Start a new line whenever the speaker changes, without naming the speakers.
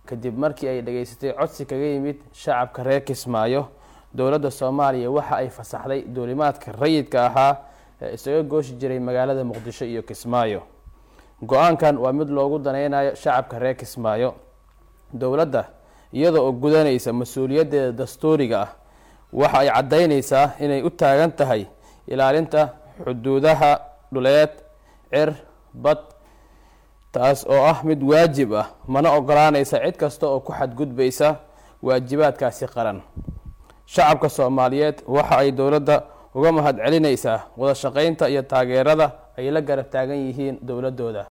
kadib markii ay dhageysatay codsi kaga yimid shacabka reer Kismaayo. dowladda Soomaaliya waxa ay fasaxday duulimaadka rayidka ahaa ee isaga gooshi jiray magaalada Muqdisho iyo Kismaayo. go'aankan waa mid loogu daneynayo shacabka reer Kismaayo. dowladda iyada oo gudanaysa mas'uuliyadeeda dastuuriga ah waxa ay cadeynaysaa inay u taagan tahay ilaalinta xuduudaha dhuleed, bad, taas oo ah mid waajib ah, mana ogolaanaysa cid kasta oo ku xadgudbaysa waajibaadkaasi qaran. shacabka Soomaaliyeed waxa ay dowladda uga mahad celinaysaa wada shaqeynta iyo taageerada ay la garab taagan yihiin dowladooda.